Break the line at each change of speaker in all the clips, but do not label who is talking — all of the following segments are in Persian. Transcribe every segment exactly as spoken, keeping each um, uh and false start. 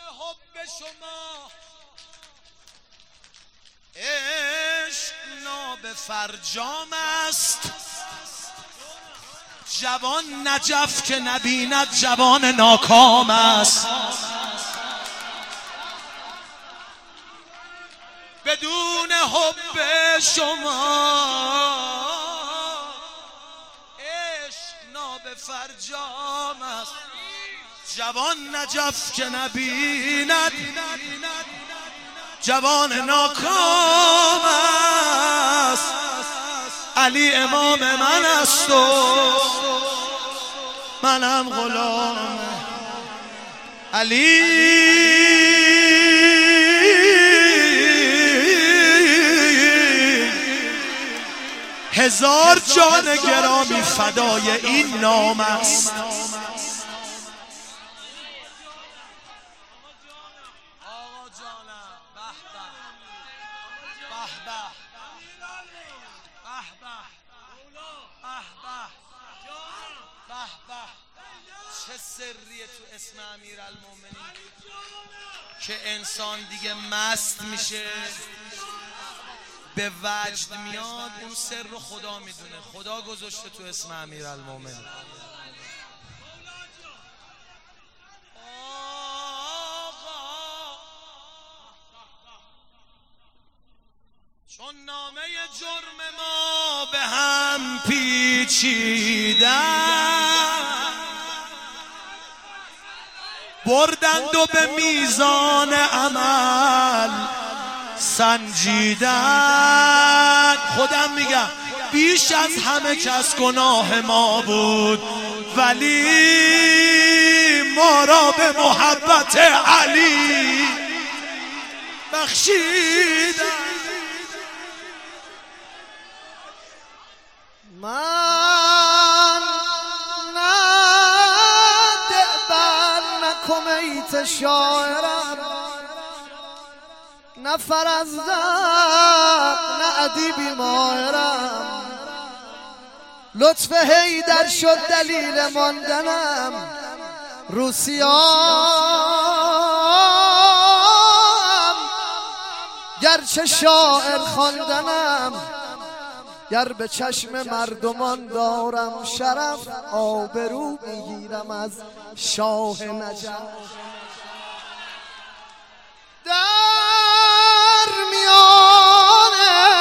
حب شما عشق ناب فرجام است، جوان نجف که نبیند جوان ناکام است. بدون حب شما عشق ناب فرجام است، جوان نجف که نبیند جوان ناکام است. علی امام من است و منم غلام علی. هزار جان گرامی فدای این نام است. چه سریه تو اسم امیرالمومنین که انسان دیگه مست میشه به وجد میاد، اون سر رو خدا میدونه، خدا گذاشته تو اسم امیرالمومنین. چون نامه جرم ما به هم پیچیدن، بردند و به میزان عمل سنجیدن. خودم میگم بیش از همه کس گناه ما بود، ولی ما را به محبت علی بخشیدن.
من نه دعبر نه کمیت شاعرم، نه فرزدق نه ادیبی ماهرم. لطف حیدر شد دلیل ماندنم رو سیام، گرچه شاعر خواندنم گر به چشم مردمان دارم شرف، آبرو میگیرم از شاه نجف. در میان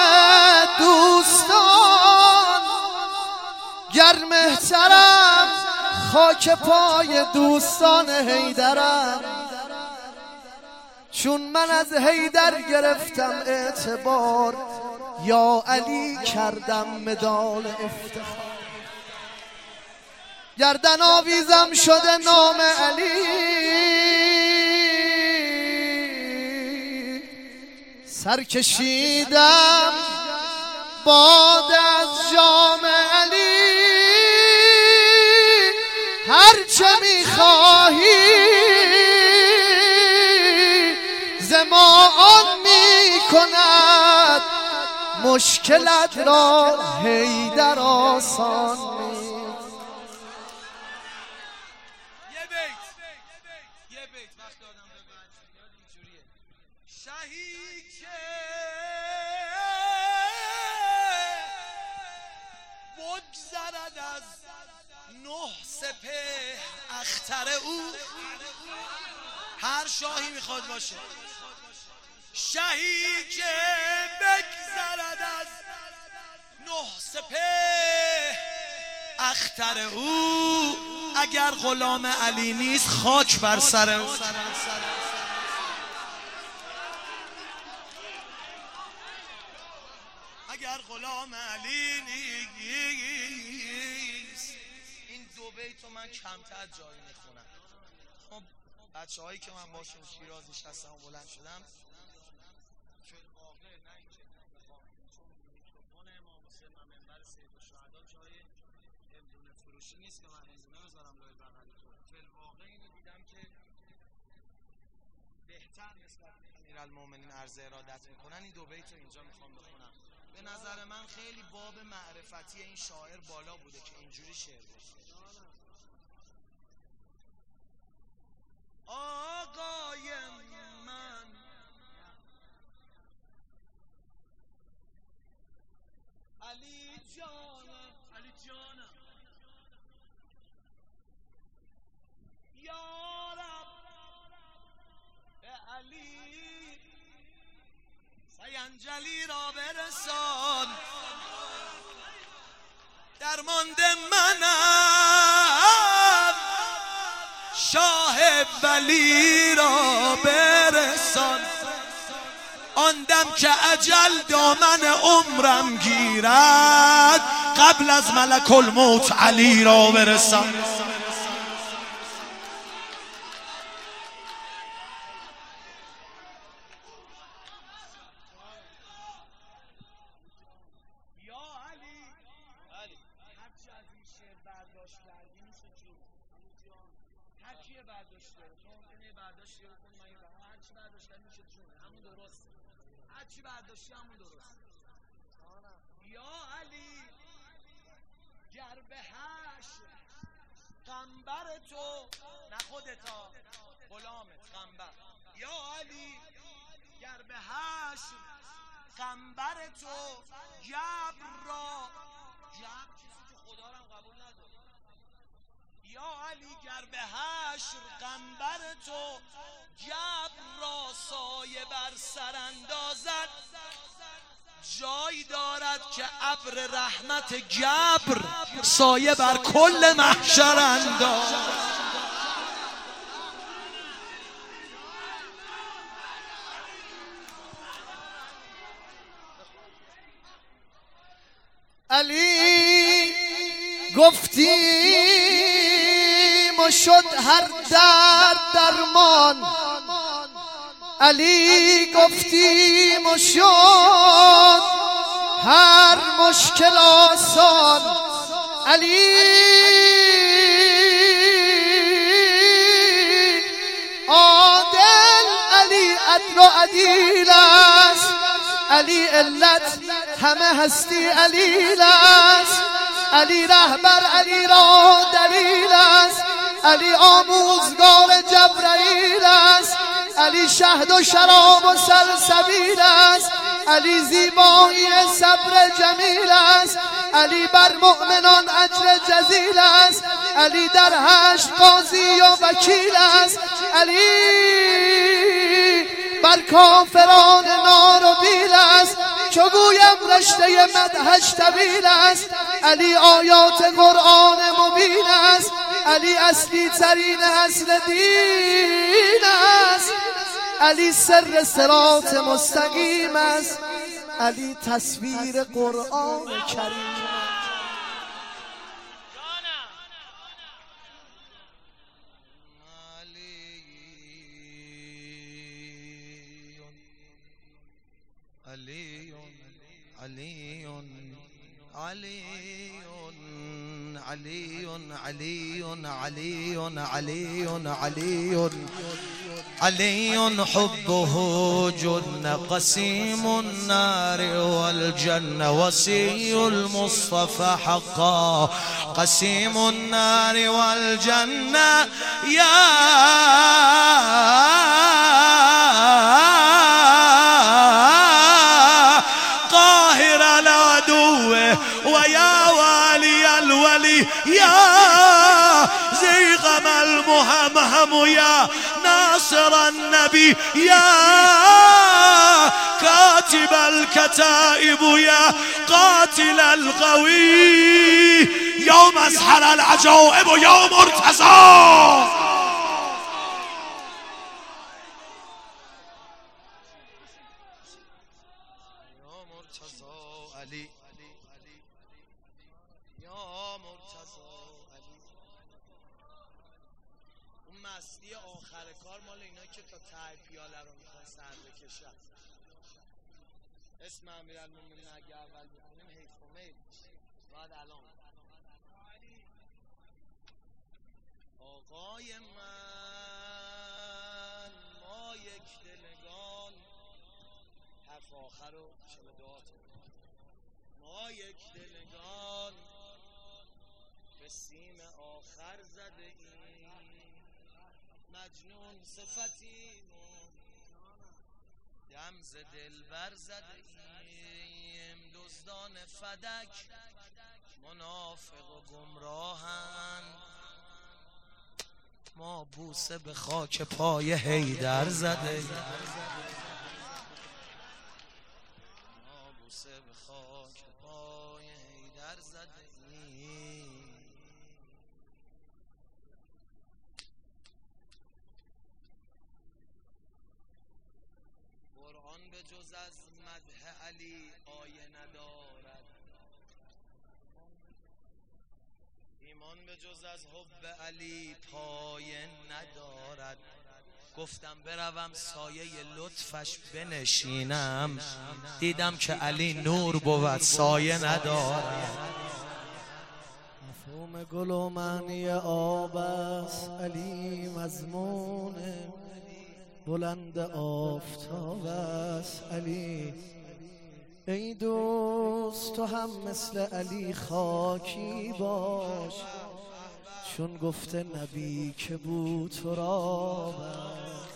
دوستان گر مهترم، خاک پای دوستان حیدرم. چون من از حیدر گرفتم اعتبار، یا علی کردم مدال افتخار. گردن آویزم شده نام علی، سر کشیدم باد از جام علی. هرچه میخواهی ز ما آن میکند، مشکلت را حیدر آسان می.
یه بیت یه بیت وقت آدم به وجد میاد اینجوریه: شهی که بگذرد از نه سپه اختر او. هر شاهی میخواد باشه، شهی که بگذرد از نه سپه اختر او، اگر غلام علی نیست خاک بر سر او. اگر غلام علی نیست. این دو بیتو من کمتر جایی میخونم. خب بچه هایی که من باشون شیراز نشستم و بلند شدم، نیست که من هندونه بذارم لای بغلی تو. فی‌الواقع اینو دیدم که بهتر نسبت به امیرالمومنین عرض ارادت میکنن. این دو بیت رو اینجا میخوام بخونم. به نظر من خیلی باب معرفتی این شاعر بالا بوده که اینجوری شعر بخونه. آقای را برسان، درمانده منم شاه ولی را برسان. آن دم که اجل دامن عمرم گیرد، قبل از ملک الموت علی را برسان.
هرچی برداشتی همون درست. یا علی گر به حشر قنبر تو، نه خودتا غلامت قنبر، یا علی گر به حشر قنبر تو جبر را، جبر چیزی که خدا رو قبول نداره، یا علی گر به حشر قنبر تو جبر را سایه بر سر اندازد، جای دارد که ابر رحمت جبر سایه بر کل محشر اندازد.
علی گفتیم و شد هر درد درمان، علی گفتیم و شد هر مشکل آسان، علی عادل، علی عدل و عدیل است، علی علت همه هستی علیل است، علی رهبر علی را دلیل است، علی آموزگار جبرائیل است، علی شهد و شراب و سلسبیل است، علی زیبایی صبر جمیل است، علی بر مؤمنان اجر جزیل است، علی در حشر قاضی و وکیل است، علی بر کافران نار و بیل است، چو گویم رشته مدحش طویل است، علی آیات قرآن مبین است، علی اصلی ترین اصل دین است، علی سر صراط مستقیم است، علی تصویر قرآن کریم.
علی علی علی علی علی علی علی علی علی حبه جن قسيم النار والجنة وصي المصطفى حقا قسيم النار والجنة يا قاهر العدو ويا والي الولي يا زيغم المهمهم يا ناصر النبي يا كاتب الكتائب يا قاتل القوي يوم أسحر العجائب يا مرتضى.
مستی آخر کار مال اینا که تا ته پیاله رو میخوان سر بکشن. اسم امیرالمومنین اگه اول بخونیم حیف و میل باید الان آقای من ما یک دلگان، حرف آخر رو شما دعا ما یک دلگان به سیم آخر زده ایم، مجنون صفتیم و دم ز دلبر زده ایم، دزدان فدک منافق و گمراهند،
ما بوسه به خاک پای حیدر زده ایم، ایمان به جز از مدح علی آیه ندارد، ایمان به جز از حب علی پایه ندارد. گفتم بروم سایه لطفش بنشینم، دیدم که علی نور بود سایه ندارد.
مفهوم گل و معنی آب است، علی مضمون بلند آفتاب است. علی ای دوست تو هم مثل علی خاکی باش، چون گفته نبی که بود تراب است.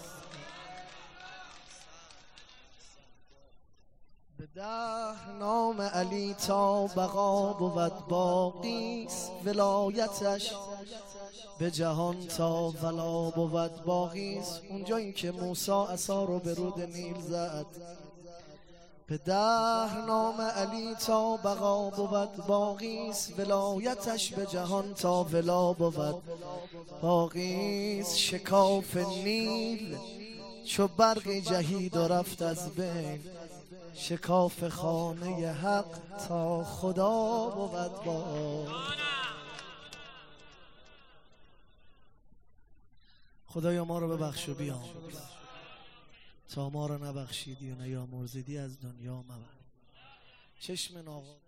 به ده نام علی تا بقا بود باقیست، ولایتش به جهان تا ولا بود باقیست. اونجایی که موسی عصا رو به رود نیل زد، به ده نام علی تا بقا بود باقیست، ولایتش به جهان تا ولا بود باقیست. شکاف نیل چو برقی جهید و رفت از بین، شکاف خانه حق تا خدا بود باقی. خدایا ما رو ببخش و بیامرز، تا ما رو نبخشیدی و نیامرزیدی از دنیا مبر. چشم ناقا